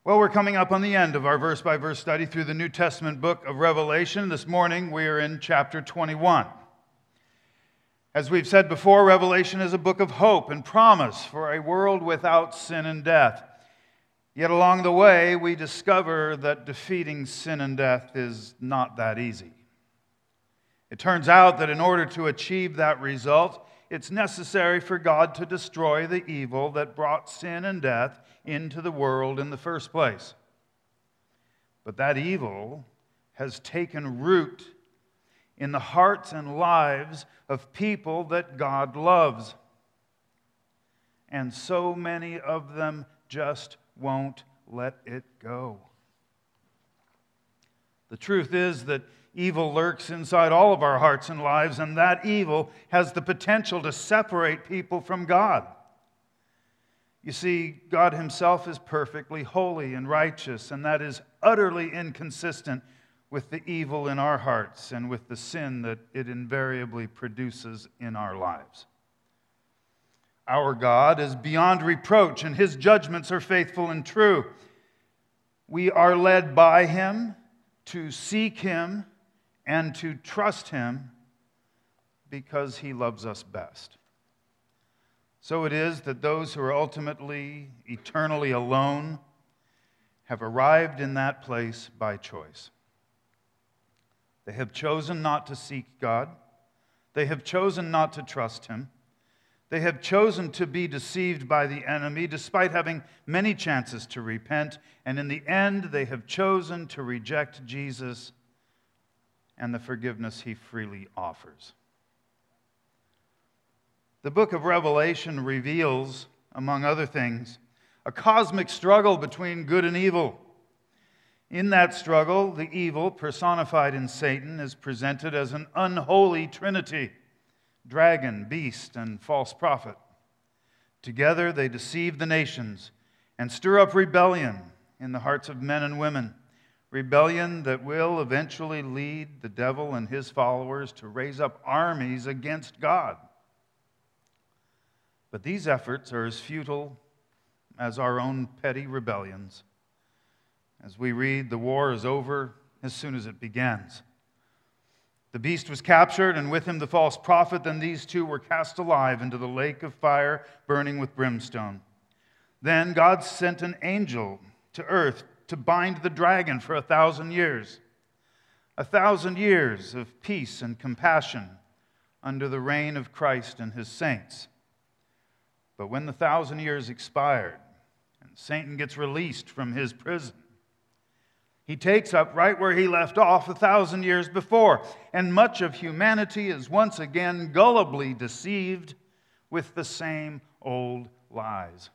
Well, we're coming up on the end of our verse-by-verse study through the New Testament book of Revelation. This morning, we are in chapter 21. As we've said before, Revelation is a book of hope and promise for a world without sin and death. Yet along the way, we discover that defeating sin and death is not that easy. It turns out that in order to achieve that result, it's necessary for God to destroy the evil that brought sin and death into the world in the first place. But that evil has taken root in the hearts and lives of people that God loves. And so many of them just won't let it go. The truth is that evil lurks inside all of our hearts and lives, and that evil has the potential to separate people from God. You see, God Himself is perfectly holy and righteous, and that is utterly inconsistent with the evil in our hearts and with the sin that it invariably produces in our lives. Our God is beyond reproach, and His judgments are faithful and true. We are led by Him to seek Him and to trust Him because He loves us best. So it is that those who are ultimately, eternally alone have arrived in that place by choice. They have chosen not to seek God. They have chosen not to trust Him. They have chosen to be deceived by the enemy despite having many chances to repent. And in the end, they have chosen to reject Jesus and the forgiveness He freely offers. The book of Revelation reveals, among other things, a cosmic struggle between good and evil. In that struggle, the evil, personified in Satan, is presented as an unholy trinity: dragon, beast, and false prophet. Together they deceive the nations and stir up rebellion in the hearts of men and women. Rebellion that will eventually lead the devil and his followers to raise up armies against God. But these efforts are as futile as our own petty rebellions. As we read, the war is over as soon as it begins. The beast was captured, and with him the false prophet. Then these two were cast alive into the lake of fire burning with brimstone. Then God sent an angel to earth to bind the dragon for 1,000 years. 1,000 years of peace and compassion under the reign of Christ and His saints. But when the 1,000 years expired and Satan gets released from his prison, he takes up right where he left off 1,000 years before, and much of humanity is once again gullibly deceived with the same old lies.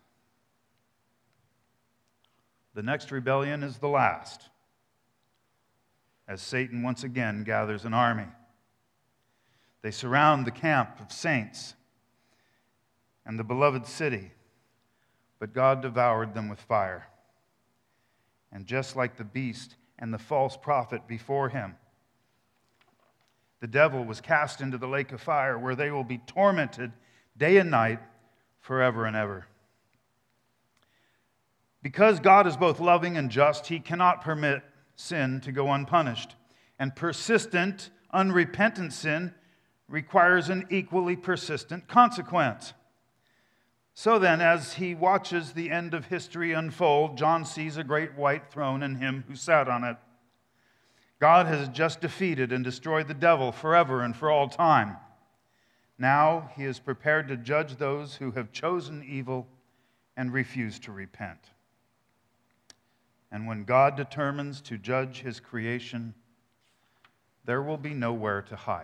The next rebellion is the last, as Satan once again gathers an army. They surround the camp of saints and the beloved city, but God devoured them with fire. And just like the beast and the false prophet before him, the devil was cast into the lake of fire, where they will be tormented day and night forever and ever. Because God is both loving and just, He cannot permit sin to go unpunished. And persistent, unrepentant sin requires an equally persistent consequence. So then, as he watches the end of history unfold, John sees a great white throne and Him who sat on it. God has just defeated and destroyed the devil forever and for all time. Now He is prepared to judge those who have chosen evil and refuse to repent. And when God determines to judge His creation, there will be nowhere to hide.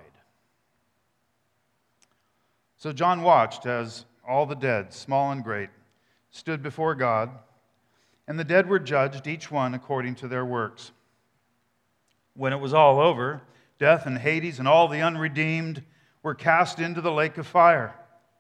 So John watched as all the dead, small and great, stood before God, and the dead were judged, each one according to their works. When it was all over, death and Hades and all the unredeemed were cast into the lake of fire.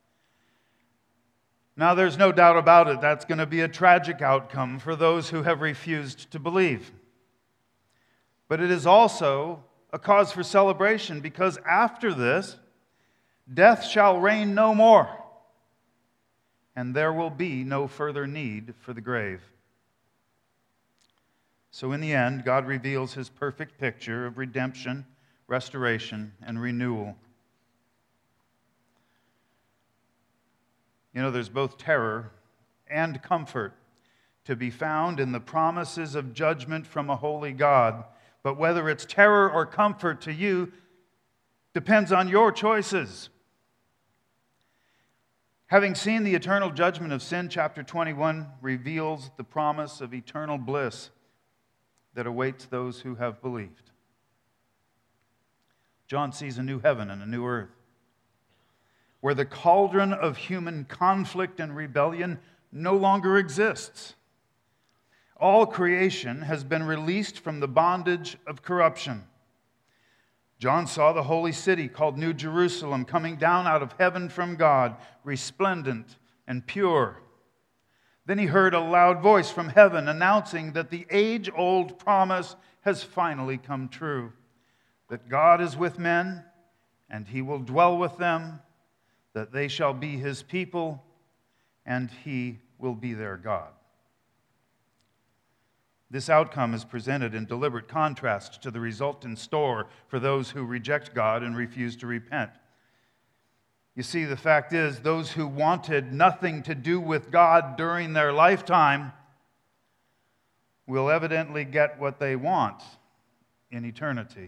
Now there's no doubt about it, that's going to be a tragic outcome for those who have refused to believe. But it is also a cause for celebration, because after this, death shall reign no more, and there will be no further need for the grave. So in the end, God reveals his perfect picture of redemption, restoration, and renewal. You know, there's both terror and comfort to be found in the promises of judgment from a holy God. But whether it's terror or comfort to you depends on your choices. Having seen the eternal judgment of sin, chapter 21 reveals the promise of eternal bliss that awaits those who have believed. John sees a new heaven and a new earth, where the cauldron of human conflict and rebellion no longer exists. All creation has been released from the bondage of corruption. John saw the holy city called New Jerusalem coming down out of heaven from God, resplendent and pure. Then he heard a loud voice from heaven announcing that the age-old promise has finally come true, that God is with men and he will dwell with them, that they shall be his people and he will be their God. This outcome is presented in deliberate contrast to the result in store for those who reject God and refuse to repent. You see, the fact is, those who wanted nothing to do with God during their lifetime will evidently get what they want in eternity.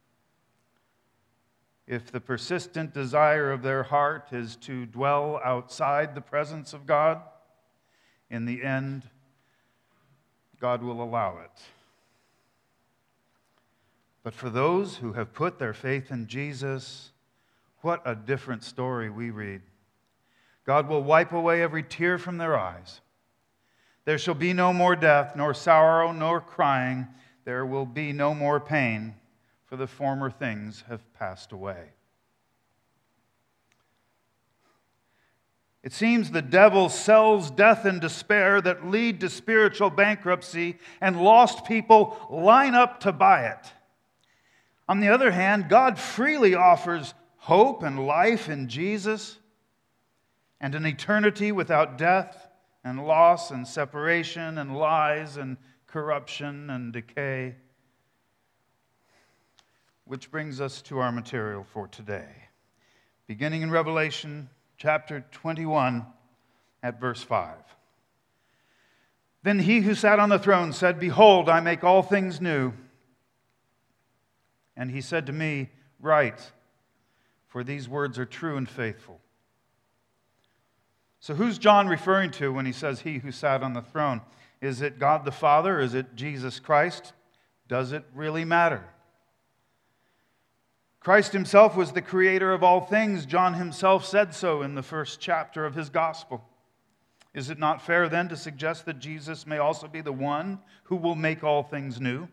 If the persistent desire of their heart is to dwell outside the presence of God, in the end, God will allow it. But for those who have put their faith in Jesus, what a different story we read. God will wipe away every tear from their eyes. There shall be no more death, nor sorrow, nor crying. There will be no more pain, for the former things have passed away. It seems the devil sells death and despair that lead to spiritual bankruptcy, and lost people line up to buy it. On the other hand, God freely offers hope and life in Jesus, and an eternity without death and loss and separation and lies and corruption and decay. Which brings us to our material for today. Beginning in Revelation chapter 21 at verse 5. Then he who sat on the throne said, "Behold, I make all things new." And he said to me, "Write, for these words are true and faithful." So who's John referring to when he says he who sat on the throne? Is it God the Father? Is it Jesus Christ? Does it really matter? Christ himself was the creator of all things. John himself said so in the first chapter of his gospel. Is it not fair then to suggest that Jesus may also be the one who will make all things new?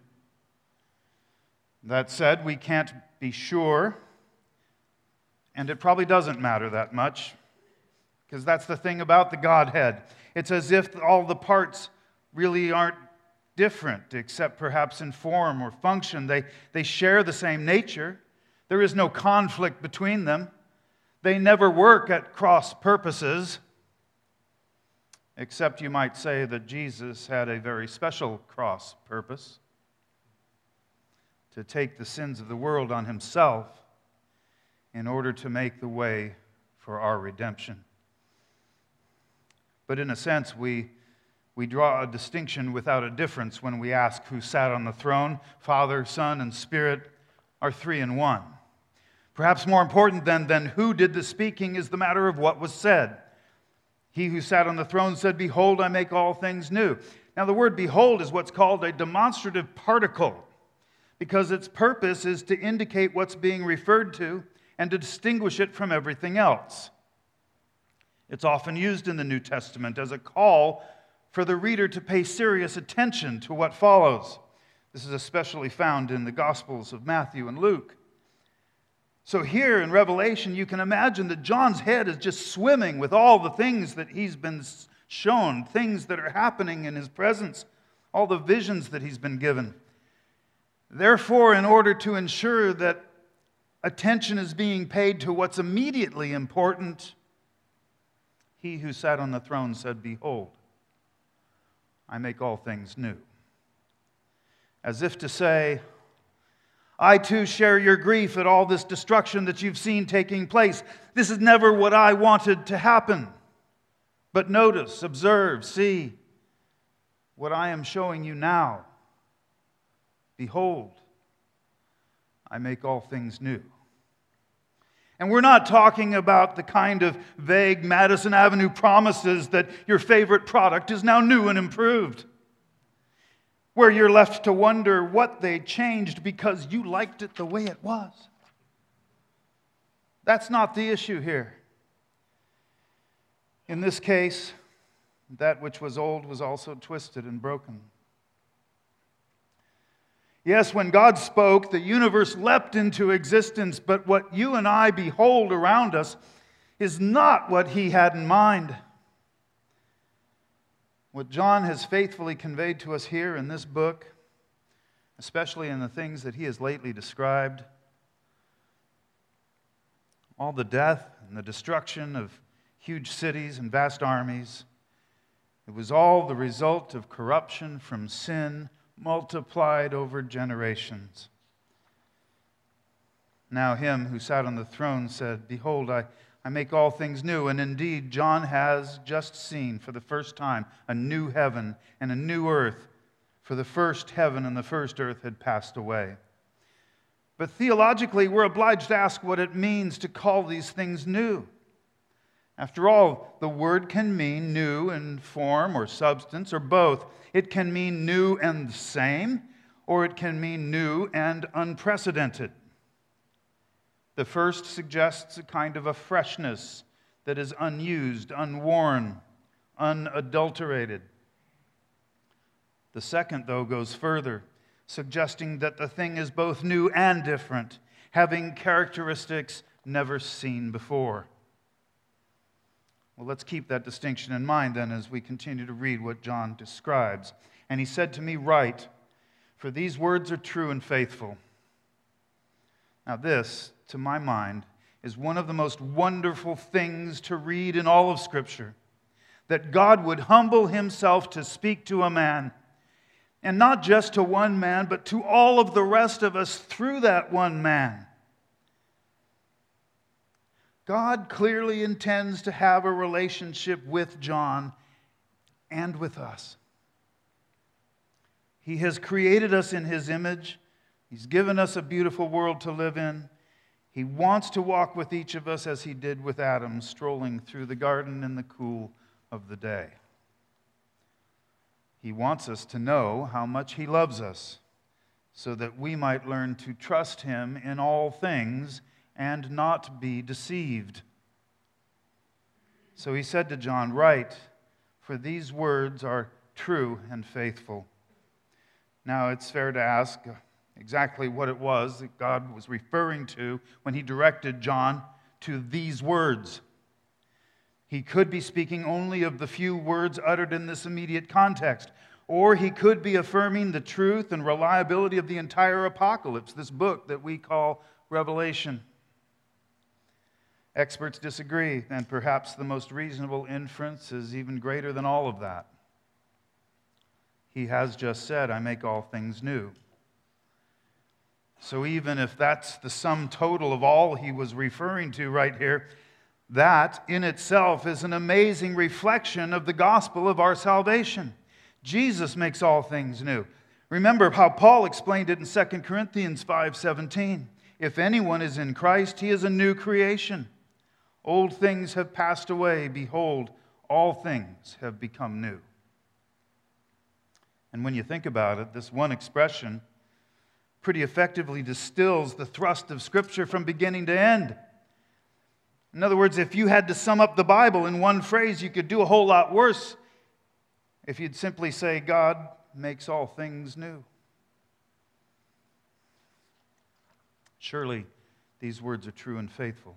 That said, we can't be sure, and it probably doesn't matter that much, because that's the thing about the Godhead. It's as if all the parts really aren't different, except perhaps in form or function. They share the same nature. There is no conflict between them. They never work at cross purposes, except you might say that Jesus had a very special cross purpose: to take the sins of the world on himself in order to make the way for our redemption. But in a sense, we draw a distinction without a difference when we ask who sat on the throne. Father, Son, and Spirit are three in one. Perhaps more important than who did the speaking is the matter of what was said. He who sat on the throne said, "Behold, I make all things new." Now, the word behold is what's called a demonstrative particle, because its purpose is to indicate what's being referred to and to distinguish it from everything else. It's often used in the New Testament as a call for the reader to pay serious attention to what follows. This is especially found in the Gospels of Matthew and Luke. So here in Revelation, you can imagine that John's head is just swimming with all the things that he's been shown, things that are happening in his presence, all the visions that he's been given. Therefore, in order to ensure that attention is being paid to what's immediately important, he who sat on the throne said, "Behold, I make all things new." as if to say, I too share your grief at all this destruction that you've seen taking place. This is never what I wanted to happen. But notice, observe, see what I am showing you now. Behold, I make all things new. And we're not talking about the kind of vague Madison Avenue promises that your favorite product is now new and improved, where you're left to wonder what they changed because you liked it the way it was. That's not the issue here. In this case, that which was old was also twisted and broken. Yes, when God spoke, the universe leapt into existence, but what you and I behold around us is not what He had in mind. What John has faithfully conveyed to us here in this book, especially in the things that he has lately described, all the death and the destruction of huge cities and vast armies, it was all the result of corruption from sin multiplied over generations. Now Him who sat on the throne said, Behold, I make all things new. And indeed, John has just seen for the first time a new heaven and a new earth, for the first heaven and the first earth had passed away. But theologically, we're obliged to ask what it means to call these things new. After all, the word can mean new in form or substance or both. It can mean new and the same, or it can mean new and unprecedented. The first suggests a kind of a freshness that is unused, unworn, unadulterated. The second, though, goes further, suggesting that the thing is both new and different, having characteristics never seen before. Well, let's keep that distinction in mind then as we continue to read what John describes. And he said to me, Write, for these words are true and faithful. Now this, to my mind, is one of the most wonderful things to read in all of Scripture, that God would humble Himself to speak to a man, and not just to one man, but to all of the rest of us through that one man. God clearly intends to have a relationship with John and with us. He has created us in His image. He's given us a beautiful world to live in. He wants to walk with each of us as He did with Adam, strolling through the garden in the cool of the day. He wants us to know how much He loves us, so that we might learn to trust Him in all things and not be deceived. So He said to John, Write, for these words are true and faithful. Now it's fair to ask exactly what it was that God was referring to when He directed John to these words. He could be speaking only of the few words uttered in this immediate context, or He could be affirming the truth and reliability of the entire apocalypse, this book that we call Revelation. Experts disagree, and perhaps the most reasonable inference is even greater than all of that. He has just said, I make all things new. So even if that's the sum total of all He was referring to right here, that in itself is an amazing reflection of the gospel of our salvation. Jesus makes all things new. Remember how Paul explained it in 2 Corinthians 5:17. If anyone is in Christ, he is a new creation. Old things have passed away. Behold, all things have become new. And when you think about it, this one expression pretty effectively distills the thrust of Scripture from beginning to end. In other words, if you had to sum up the Bible in one phrase, you could do a whole lot worse if you'd simply say, God makes all things new. Surely these words are true and faithful.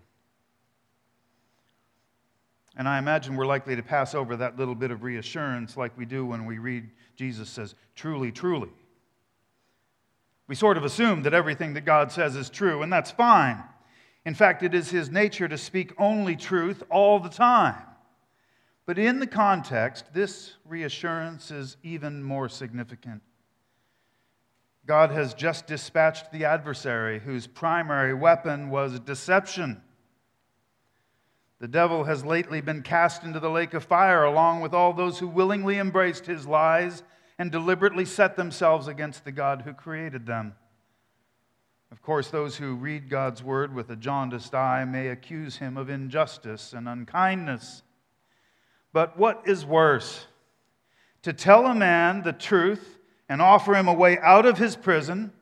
And I imagine we're likely to pass over that little bit of reassurance like we do when we read Jesus says, truly, truly. We sort of assume that everything that God says is true, and that's fine. In fact, it is His nature to speak only truth all the time. But in the context, this reassurance is even more significant. God has just dispatched the adversary whose primary weapon was deception. The devil has lately been cast into the lake of fire along with all those who willingly embraced his lies and deliberately set themselves against the God who created them. Of course, those who read God's word with a jaundiced eye may accuse him of injustice and unkindness. But what is worse? To tell a man the truth and offer him a way out of his prison,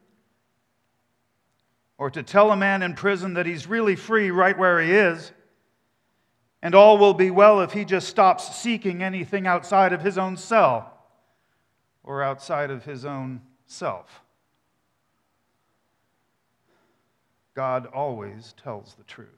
or to tell a man in prison that he's really free right where he is, and all will be well if he just stops seeking anything outside of his own cell or outside of his own self. God always tells the truth.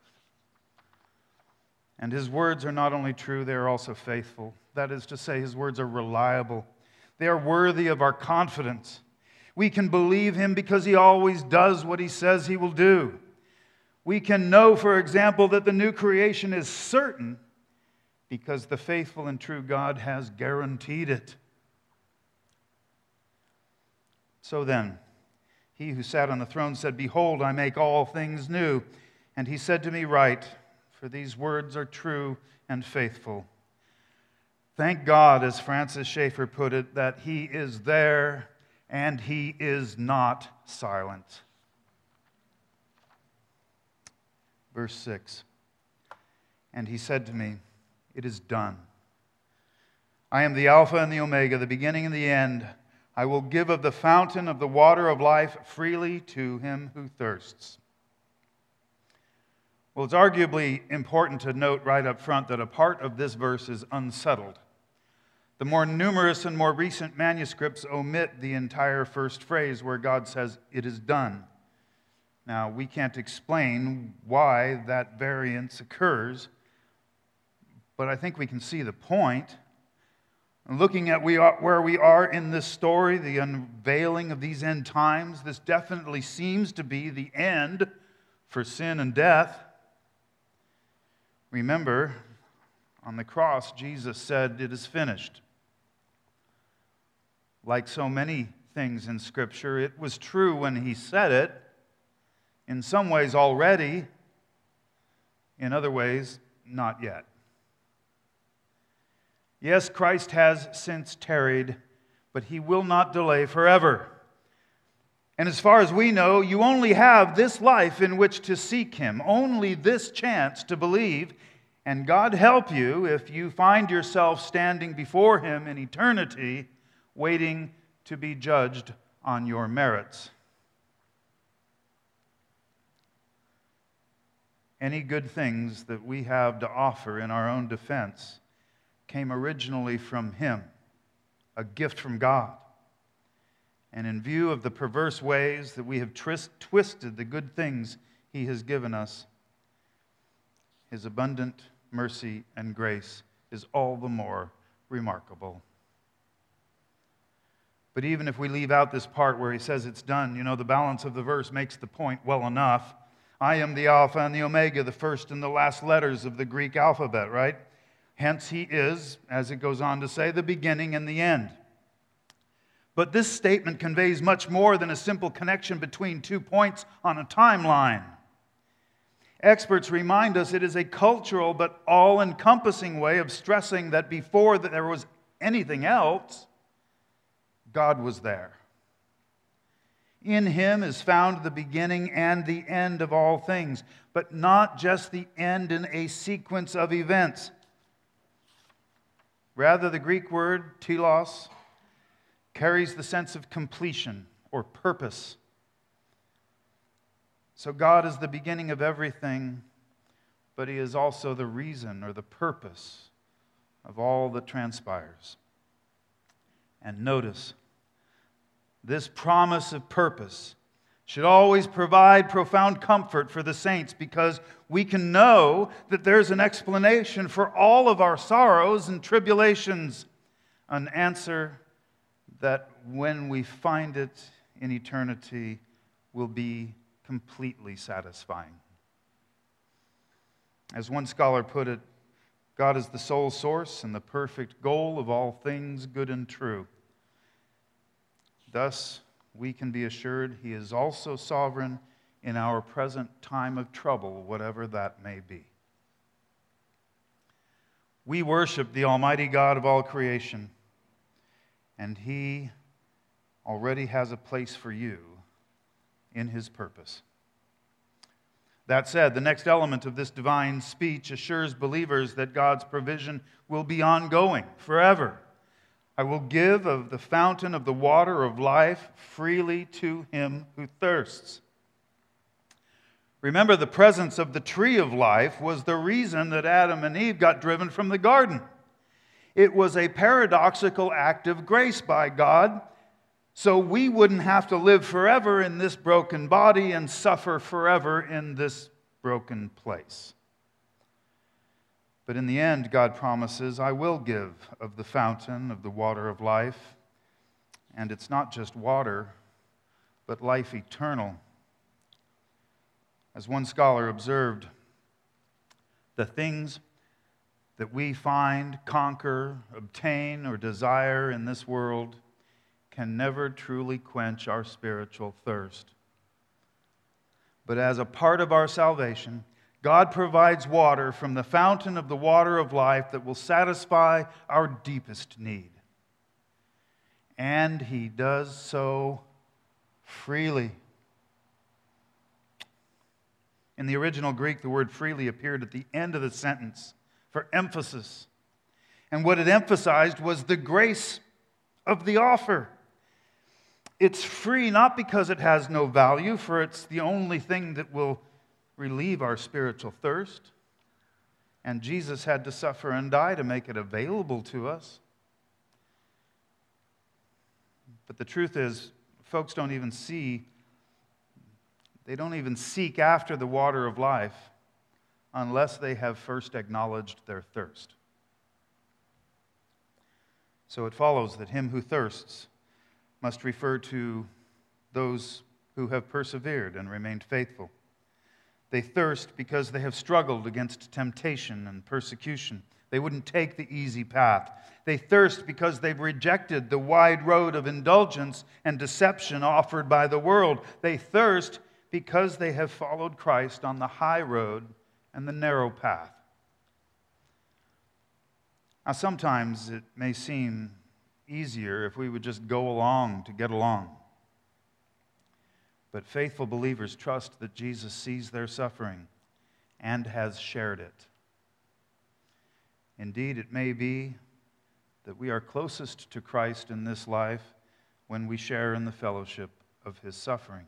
And his words are not only true, they are also faithful. That is to say, his words are reliable. They are worthy of our confidence. We can believe him because he always does what he says he will do. We can know, for example, that the new creation is certain because the faithful and true God has guaranteed it. So then, he who sat on the throne said, "Behold, I make all things new." And he said to me, "Write, for these words are true and faithful." Thank God, as Francis Schaeffer put it, that he is there and he is not silent. Verse 6, and he said to me, "It is done. I am the Alpha and the Omega, the beginning and the end. I will give of the fountain of the water of life freely to him who thirsts." Well, it's arguably important to note right up front that a part of this verse is unsettled. The more numerous and more recent manuscripts omit the entire first phrase where God says, "It is done." Now, we can't explain why that variance occurs, but I think we can see the point. Looking at where we are in this story, the unveiling of these end times, this definitely seems to be the end for sin and death. Remember, on the cross, Jesus said, "It is finished." Like so many things in Scripture, it was true when he said it, in some ways already, in other ways, not yet. Yes, Christ has since tarried, but he will not delay forever. And as far as we know, you only have this life in which to seek him, only this chance to believe, and God help you if you find yourself standing before him in eternity, waiting to be judged on your merits. Any good things that we have to offer in our own defense came originally from him, a gift from God. And in view of the perverse ways that we have twisted the good things he has given us, his abundant mercy and grace is all the more remarkable. But even if we leave out this part where he says it's done, the balance of the verse makes the point well enough. I am the Alpha and the Omega, the first and the last letters of the Greek alphabet, right? Hence he is, as it goes on to say, the beginning and the end. But this statement conveys much more than a simple connection between 2 points on a timeline. Experts remind us it is a cultural but all-encompassing way of stressing that before there was anything else, God was there. In him is found the beginning and the end of all things, but not just the end in a sequence of events. Rather, the Greek word telos carries the sense of completion or purpose. So God is the beginning of everything, but he is also the reason or the purpose of all that transpires. And notice, this promise of purpose should always provide profound comfort for the saints because we can know that there's an explanation for all of our sorrows and tribulations, an answer that when we find it in eternity will be completely satisfying. As one scholar put it, God is the sole source and the perfect goal of all things good and true. Thus, we can be assured He is also sovereign in our present time of trouble, whatever that may be. We worship the Almighty God of all creation, and He already has a place for you in His purpose. That said, the next element of this divine speech assures believers that God's provision will be ongoing, forever. I will give of the fountain of the water of life freely to him who thirsts. Remember, the presence of the tree of life was the reason that Adam and Eve got driven from the garden. It was a paradoxical act of grace by God, so we wouldn't have to live forever in this broken body and suffer forever in this broken place. But in the end, God promises, I will give of the fountain of the water of life. And it's not just water, but life eternal. As one scholar observed, the things that we find, conquer, obtain, or desire in this world can never truly quench our spiritual thirst. But as a part of our salvation, God provides water from the fountain of the water of life that will satisfy our deepest need. And He does so freely. In the original Greek, the word freely appeared at the end of the sentence for emphasis. And what it emphasized was the grace of the offer. It's free not because it has no value, for it's the only thing that will relieve our spiritual thirst. And Jesus had to suffer and die to make it available to us. But the truth is, folks don't even seek after the water of life unless they have first acknowledged their thirst. So it follows that him who thirsts must refer to those who have persevered and remained faithful. They thirst because they have struggled against temptation and persecution. They wouldn't take the easy path. They thirst because they've rejected the wide road of indulgence and deception offered by the world. They thirst because they have followed Christ on the high road and the narrow path. Now, sometimes it may seem easier if we would just go along to get along. But faithful believers trust that Jesus sees their suffering and has shared it. Indeed, it may be that we are closest to Christ in this life when we share in the fellowship of His suffering.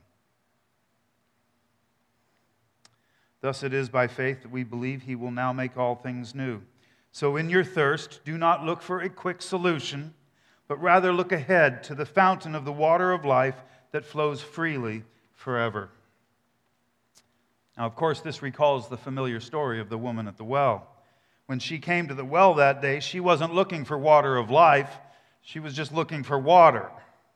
Thus it is by faith that we believe He will now make all things new. So in your thirst, do not look for a quick solution, but rather look ahead to the fountain of the water of life that flows freely forever. Now, of course, this recalls the familiar story of the woman at the well. When she came to the well that day, she wasn't looking for water of life. She was just looking for water.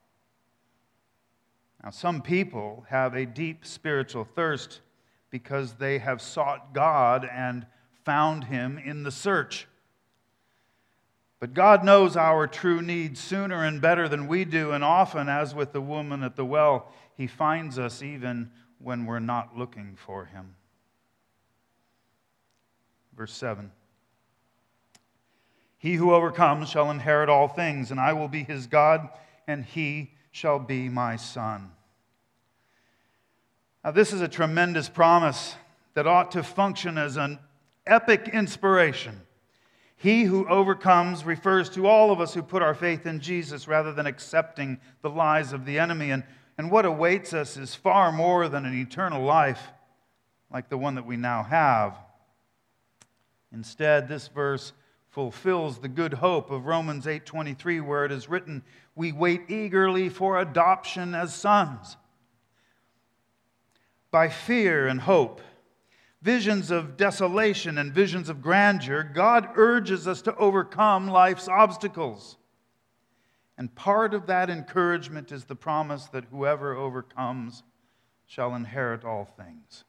Now, some people have a deep spiritual thirst because they have sought God and found Him in the search. But God knows our true needs sooner and better than we do, and often, as with the woman at the well, He finds us even when we're not looking for Him. Verse 7. He who overcomes shall inherit all things, and I will be his God, and he shall be my son. Now, this is a tremendous promise that ought to function as an epic inspiration. He who overcomes refers to all of us who put our faith in Jesus rather than accepting the lies of the enemy. And what awaits us is far more than an eternal life like the one that we now have. Instead, this verse fulfills the good hope of Romans 8:23, where it is written, "We wait eagerly for adoption as sons." By fear and hope, visions of desolation and visions of grandeur, God urges us to overcome life's obstacles. And part of that encouragement is the promise that whoever overcomes shall inherit all things.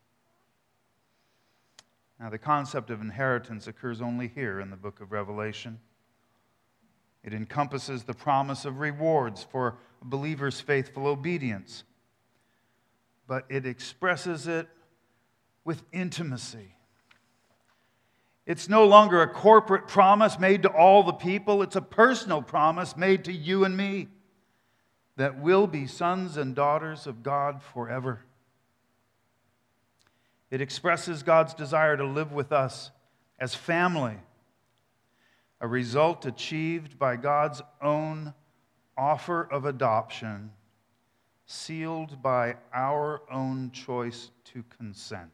Now, the concept of inheritance occurs only here in the book of Revelation. It encompasses the promise of rewards for a believer's faithful obedience, but it expresses it with intimacy. It's no longer a corporate promise made to all the people. It's a personal promise made to you and me that we'll be sons and daughters of God forever. It expresses God's desire to live with us as family, a result achieved by God's own offer of adoption, sealed by our own choice to consent.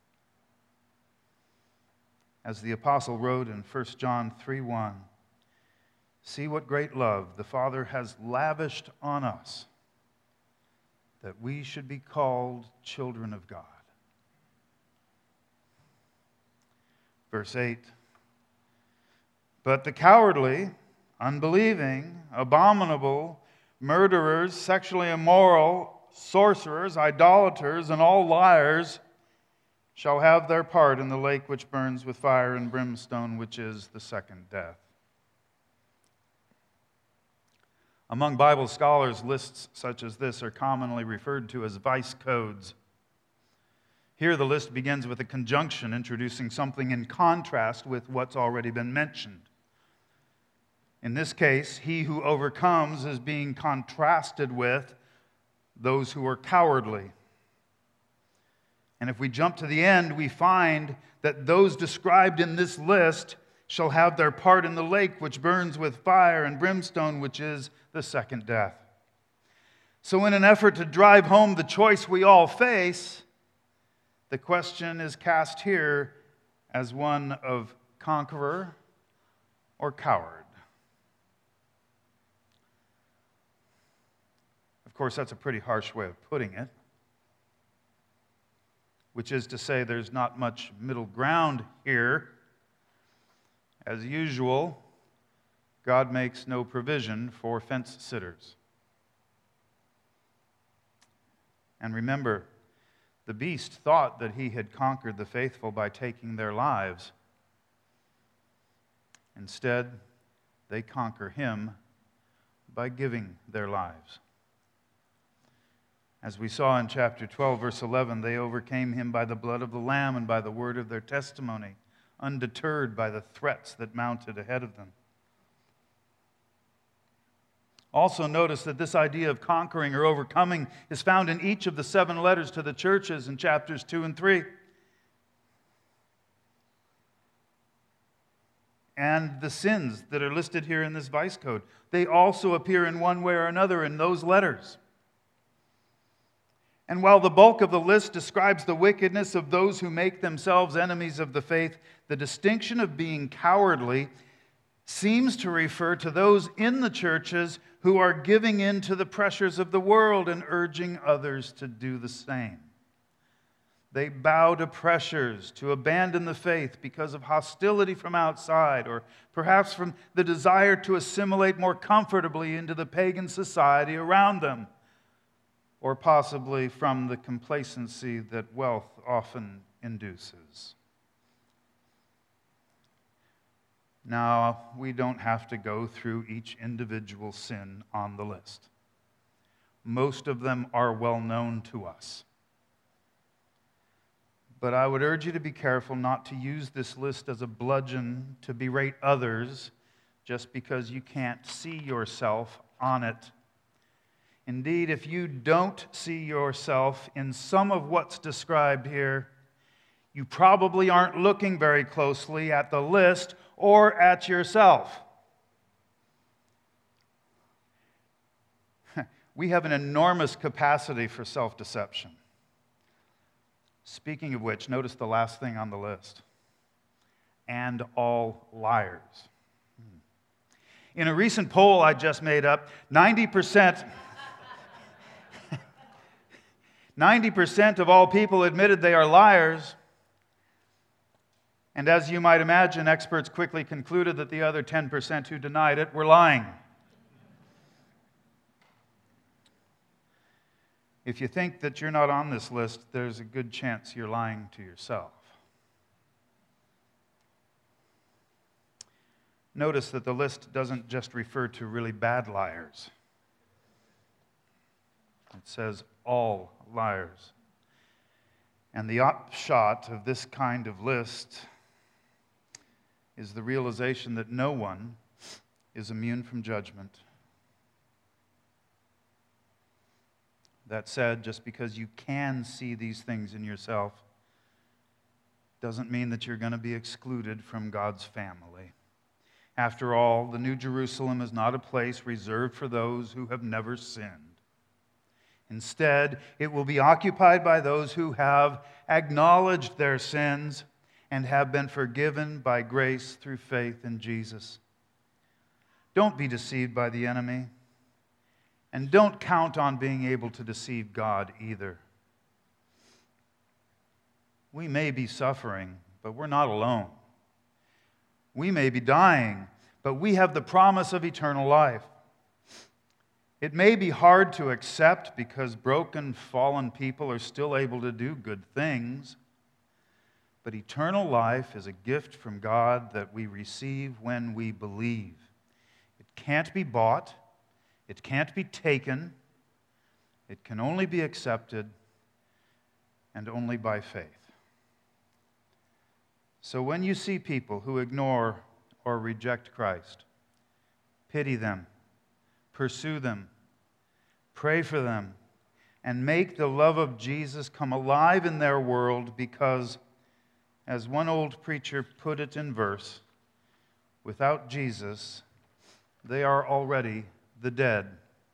As the apostle wrote in 1 John 3:1, "See what great love the Father has lavished on us, that we should be called children of God." Verse 8, "But the cowardly, unbelieving, abominable, murderers, sexually immoral, sorcerers, idolaters, and all liars shall have their part in the lake which burns with fire and brimstone, which is the second death." Among Bible scholars, lists such as this are commonly referred to as vice codes. Here the list begins with a conjunction introducing something in contrast with what's already been mentioned. In this case, he who overcomes is being contrasted with those who are cowardly. And if we jump to the end, we find that those described in this list shall have their part in the lake which burns with fire and brimstone, which is the second death. So in an effort to drive home the choice we all face, the question is cast here as one of conqueror or coward. Of course, that's a pretty harsh way of putting it, which is to say there's not much middle ground here. As usual, God makes no provision for fence sitters. And remember, the beast thought that he had conquered the faithful by taking their lives. Instead, they conquer him by giving their lives. As we saw in chapter 12, verse 11, they overcame him by the blood of the Lamb and by the word of their testimony, undeterred by the threats that mounted ahead of them. Also notice that this idea of conquering or overcoming is found in each of the 7 letters to the churches in chapters 2 and 3. And the sins that are listed here in this vice code, they also appear in one way or another in those letters. And while the bulk of the list describes the wickedness of those who make themselves enemies of the faith, the distinction of being cowardly seems to refer to those in the churches who are giving in to the pressures of the world and urging others to do the same. They bow to pressures to abandon the faith because of hostility from outside, or perhaps from the desire to assimilate more comfortably into the pagan society around them, or possibly from the complacency that wealth often induces. Now, we don't have to go through each individual sin on the list. Most of them are well known to us. But I would urge you to be careful not to use this list as a bludgeon to berate others just because you can't see yourself on it. Indeed, if you don't see yourself in some of what's described here, you probably aren't looking very closely at the list or at yourself. We have an enormous capacity for self-deception. Speaking of which, notice the last thing on the list. And all liars. In a recent poll I just made up, 90% of all people admitted they are liars. And as you might imagine, experts quickly concluded that the other 10% who denied it were lying. If you think that you're not on this list, there's a good chance you're lying to yourself. Notice that the list doesn't just refer to really bad liars. It says all liars. And the upshot of this kind of list is the realization that no one is immune from judgment. That said, just because you can see these things in yourself doesn't mean that you're going to be excluded from God's family. After all, the New Jerusalem is not a place reserved for those who have never sinned. Instead, it will be occupied by those who have acknowledged their sins and have been forgiven by grace through faith in Jesus. Don't be deceived by the enemy, and don't count on being able to deceive God either. We may be suffering, but we're not alone. We may be dying, but we have the promise of eternal life. It may be hard to accept because broken, fallen people are still able to do good things, but eternal life is a gift from God that we receive when we believe. It can't be bought. It can't be taken. It can only be accepted, and only by faith. So when you see people who ignore or reject Christ, pity them, pursue them, pray for them, and make the love of Jesus come alive in their world because, as one old preacher put it in verse, without Jesus, they are already the dead.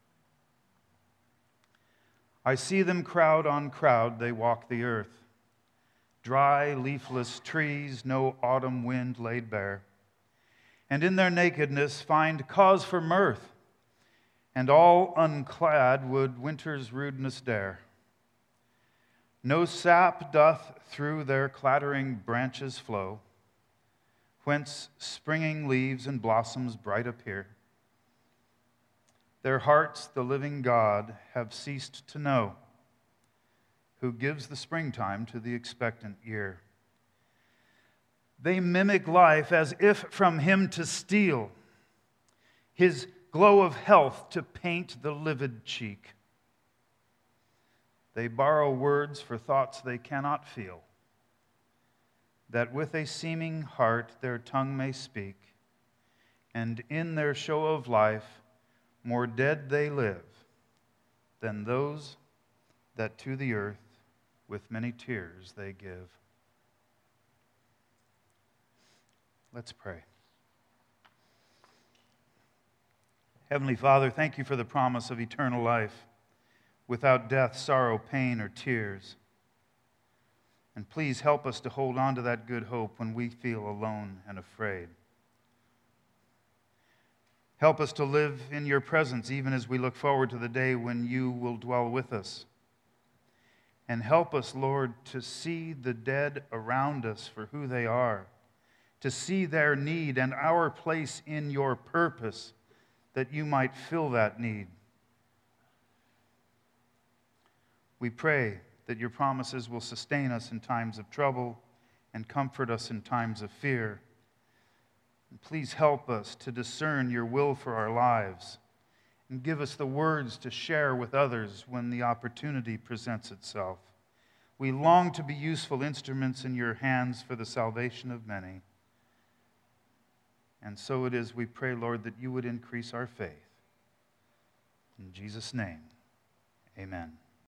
I see them crowd on crowd, they walk the earth. Dry, leafless trees, no autumn wind laid bare. And in their nakedness find cause for mirth, and all unclad would winter's rudeness dare. No sap doth through their clattering branches flow, whence springing leaves and blossoms bright appear. Their hearts the living God have ceased to know, who gives the springtime to the expectant ear. They mimic life as if from him to steal, his glow of health to paint the livid cheek. They borrow words for thoughts they cannot feel, that with a seeming heart their tongue may speak, and in their show of life more dead they live than those that to the earth with many tears they give. Let's pray. Heavenly Father, thank you for the promise of eternal life without death, sorrow, pain, or tears. And please help us to hold on to that good hope when we feel alone and afraid. Help us to live in your presence even as we look forward to the day when you will dwell with us. And help us, Lord, to see the dead around us for who they are, to see their need and our place in your purpose, that you might fill that need. We pray that your promises will sustain us in times of trouble and comfort us in times of fear. And please help us to discern your will for our lives and give us the words to share with others when the opportunity presents itself. We long to be useful instruments in your hands for the salvation of many. And so it is, we pray, Lord, that you would increase our faith. In Jesus' name, amen.